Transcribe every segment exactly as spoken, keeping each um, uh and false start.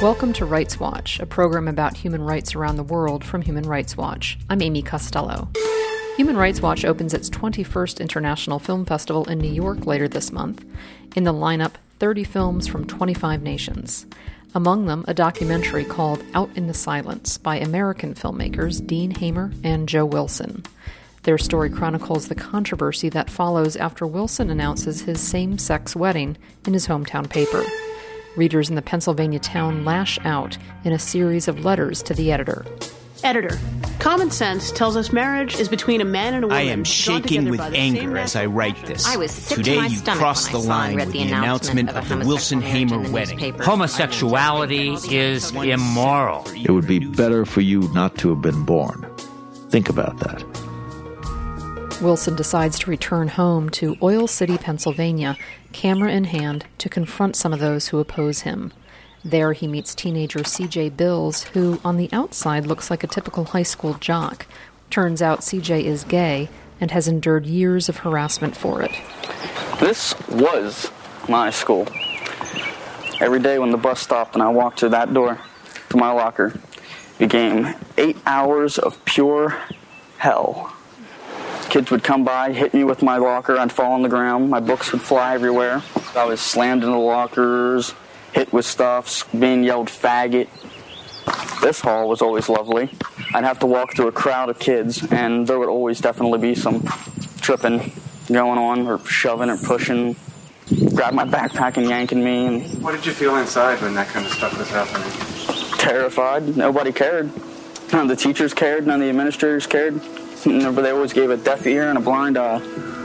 Welcome to Rights Watch, a program about human rights around the world from Human Rights Watch. I'm Amy Costello. Human Rights Watch opens its twenty-first International Film Festival in New York later this month. In the lineup, thirty films from twenty-five nations. Among them, a documentary called Out in the Silence by American filmmakers Dean Hamer and Joe Wilson. Their story chronicles the controversy that follows after Wilson announces his same-sex wedding in his hometown paper. Readers in the Pennsylvania town lash out in a series of letters to the editor. Editor, common sense tells us marriage is between a man and a woman. I am shaking with anger as I write this. I was sick Today to my you stomach crossed when the I saw line and read with the the announcement of the Wilson-Hamer wedding. Homosexuality is immoral. It would be better for you not to have been born. Think about that. Wilson decides to return home to Oil City, Pennsylvania, camera in hand, to confront some of those who oppose him. There he meets teenager C J Bills, who on the outside looks like a typical high school jock. Turns out C J is gay and has endured years of harassment for it. This was my school. Every day when the bus stopped and I walked through that door to my locker, became eight hours of pure hell. Kids would come by, hit me with my locker, I'd fall on the ground, my books would fly everywhere. I was slammed into lockers, hit with stuff, being yelled faggot. This hall was always lovely. I'd have to walk through a crowd of kids, and there would always definitely be some tripping going on, or shoving or pushing, grab my backpack and yanking me. And what did you feel inside when that kind of stuff was happening? Terrified. Nobody cared. None of the teachers cared, none of the administrators cared. But they always gave a deaf ear and a blind eye.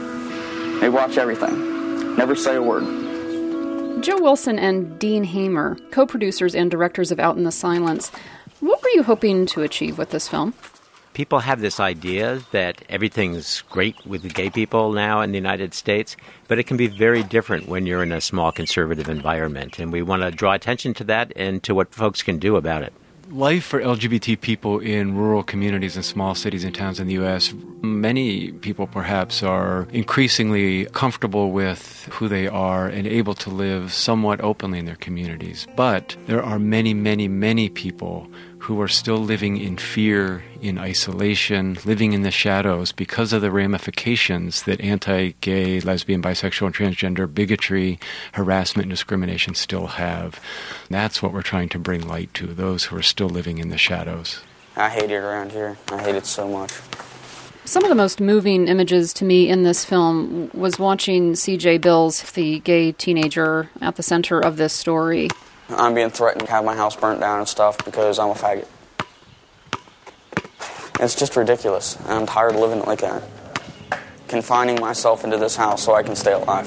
They watch everything. Never say a word. Joe Wilson and Dean Hamer, co-producers and directors of Out in the Silence, what were you hoping to achieve with this film? People have this idea that everything's great with the gay people now in the United States, but it can be very different when you're in a small conservative environment, and we want to draw attention to that and to what folks can do about it. Life for L G B T people in rural communities and small cities and towns in the U S, many people perhaps are increasingly comfortable with who they are and able to live somewhat openly in their communities. But there are many, many, many people who are still living in fear, in isolation, living in the shadows because of the ramifications that anti-gay, lesbian, bisexual, and transgender bigotry, harassment, and discrimination still have. That's what we're trying to bring light to, those who are still living in the shadows. I hate it around here. I hate it so much. Some of the most moving images to me in this film was watching C J Bills, the gay teenager, at the center of this story. I'm being threatened to have my house burnt down and stuff because I'm a faggot. It's just ridiculous, and I'm tired of living like that. Confining myself into this house so I can stay alive.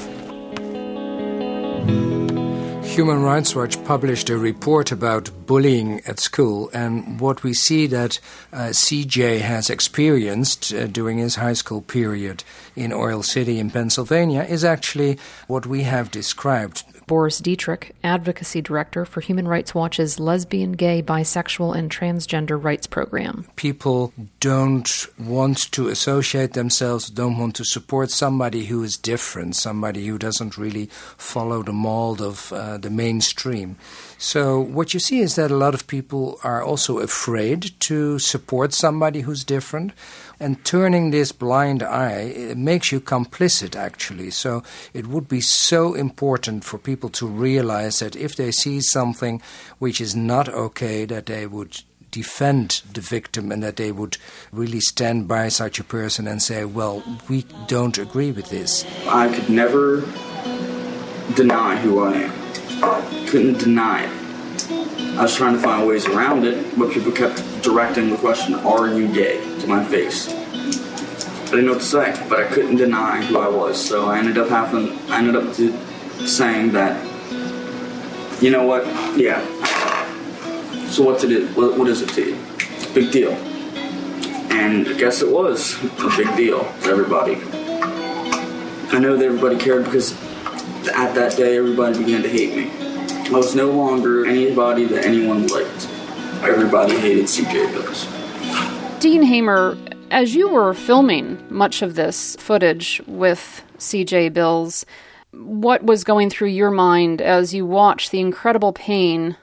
Human Rights Watch published a report about bullying at school, and what we see that uh, C J has experienced uh, during his high school period in Oil City in Pennsylvania is actually what we have described. Boris Dietrich, Advocacy Director for Human Rights Watch's Lesbian, Gay, Bisexual, and Transgender Rights Program. People don't want to associate themselves, don't want to support somebody who is different, somebody who doesn't really follow the mold of uh, the mainstream. So what you see is that a lot of people are also afraid to support somebody who's different. And turning this blind eye, it makes you complicit, actually. So it would be so important for people to realize that if they see something which is not okay, that they would defend the victim and that they would really stand by such a person and say, well, we don't agree with this. I could never deny who I am. Couldn't deny it. I was trying to find ways around it, but people kept directing the question, are you gay, to my face. I didn't know what to say, but I couldn't deny who I was, so I ended up having, I ended up to saying that, you know what, yeah. So what's it, what, what is it to you? It's a big deal. And I guess it was a big deal to everybody. I know that everybody cared because at that day everybody began to hate me. I was no longer anybody that anyone liked. Everybody hated C J Bills. Dean Hamer, as you were filming much of this footage with C J Bills, what was going through your mind as you watched the incredible pain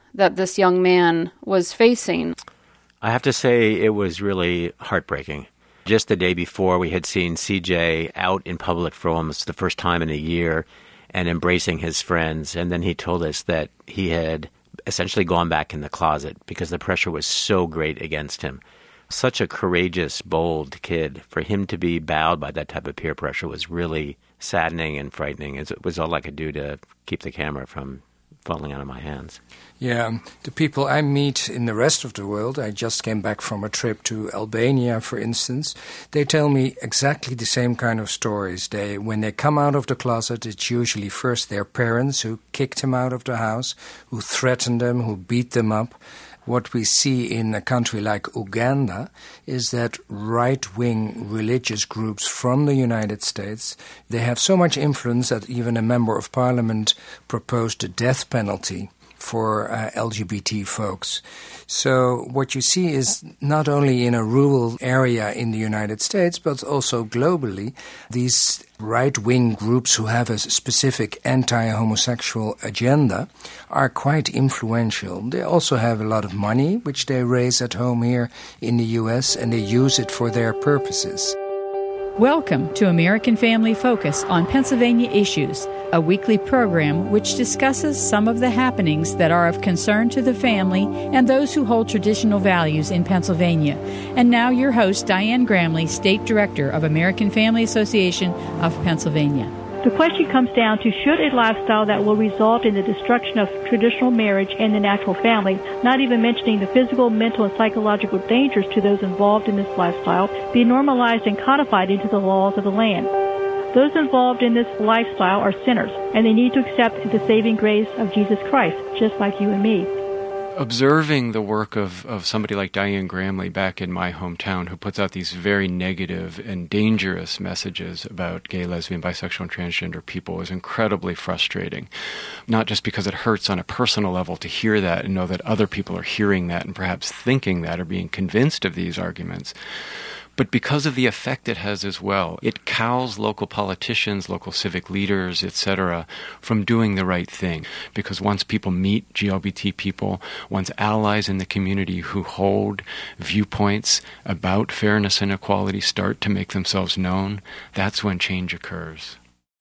that this young man was facing? I have to say it was really heartbreaking. Just the day before, we had seen C J out in public for almost the first time in a year and embracing his friends. And then he told us that he had essentially gone back in the closet because the pressure was so great against him. Such a courageous, bold kid. For him to be bowed by that type of peer pressure was really saddening and frightening. It was all I could do to keep the camera from falling out of my hands. Yeah, the people I meet in the rest of the world, I just came back from a trip to Albania, for instance, they tell me exactly the same kind of stories. They, when they come out of the closet, it's usually first their parents who kicked them out of the house, who threatened them, who beat them up. What we see in a country like Uganda is that right-wing religious groups from the United States, they have so much influence that even a member of parliament proposed the death penalty for uh, L G B T folks. So what you see is not only in a rural area in the United States, but also globally, these right-wing groups who have a specific anti-homosexual agenda are quite influential. They also have a lot of money, which they raise at home here in the U S, and they use it for their purposes. Welcome to American Family Focus on Pennsylvania Issues, a weekly program which discusses some of the happenings that are of concern to the family and those who hold traditional values in Pennsylvania. And now your host, Diane Gramley, State Director of American Family Association of Pennsylvania. The question comes down to, should a lifestyle that will result in the destruction of traditional marriage and the natural family, not even mentioning the physical, mental, and psychological dangers to those involved in this lifestyle, be normalized and codified into the laws of the land? Those involved in this lifestyle are sinners, and they need to accept the saving grace of Jesus Christ, just like you and me. Observing the work of, of somebody like Diane Gramley back in my hometown, who puts out these very negative and dangerous messages about gay, lesbian, bisexual, and transgender people, is incredibly frustrating. Not just because it hurts on a personal level to hear that and know that other people are hearing that and perhaps thinking that or being convinced of these arguments, but because of the effect it has as well. It cows local politicians, local civic leaders, et cetera, from doing the right thing. Because once people meet G L B T people, once allies in the community who hold viewpoints about fairness and equality start to make themselves known, that's when change occurs.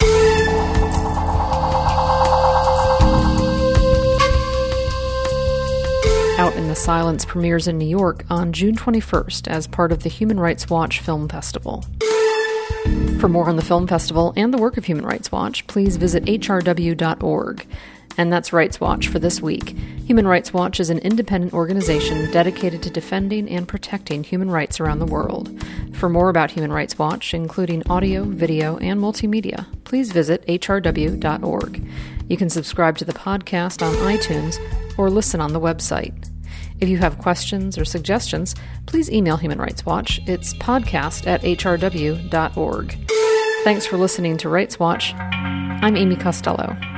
Out in the Silence premieres in New York on June twenty-first as part of the Human Rights Watch Film Festival. For more on the film festival and the work of Human Rights Watch, please visit H R W dot org. And that's Rights Watch for this week. Human Rights Watch is an independent organization dedicated to defending and protecting human rights around the world. For more about Human Rights Watch, including audio, video, and multimedia, please visit H R W dot org. You can subscribe to the podcast on iTunes or listen on the website. If you have questions or suggestions, please email Human Rights Watch. It's podcast at H R W dot org. Thanks for listening to Rights Watch. I'm Amy Costello.